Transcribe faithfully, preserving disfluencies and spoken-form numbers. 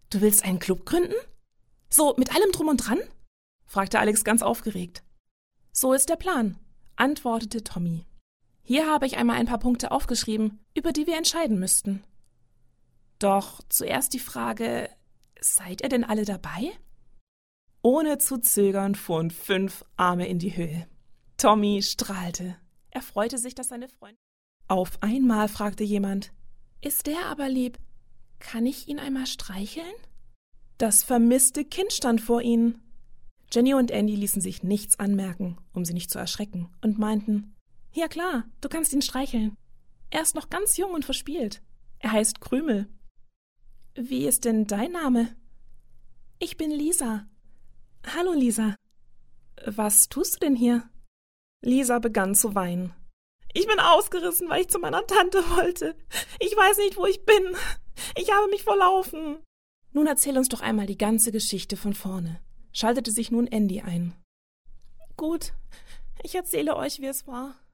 Du willst einen Club gründen? So, mit allem drum und dran? Fragte Alex ganz aufgeregt. So ist der Plan, antwortete Tommy. Hier habe ich einmal ein paar Punkte aufgeschrieben, über die wir entscheiden müssten. Doch zuerst die Frage, seid ihr denn alle dabei? Ohne zu zögern fuhren fünf Arme in die Höhe. Tommy strahlte. Er freute sich, dass seine Freundin... Auf einmal fragte jemand, ist der aber lieb? Kann ich ihn einmal streicheln? Das vermisste Kind stand vor ihnen. Jenny und Andy ließen sich nichts anmerken, um sie nicht zu erschrecken, und meinten, ja klar, du kannst ihn streicheln. Er ist noch ganz jung und verspielt. Er heißt Krümel. Wie ist denn dein Name? Ich bin Lisa. Hallo Lisa. Was tust du denn hier? Lisa begann zu weinen. Ich bin ausgerissen, weil ich zu meiner Tante wollte. Ich weiß nicht, wo ich bin. Ich habe mich verlaufen. Nun erzähl uns doch einmal die ganze Geschichte von vorne, schaltete sich nun Andy ein. Gut, ich erzähle euch, wie es war.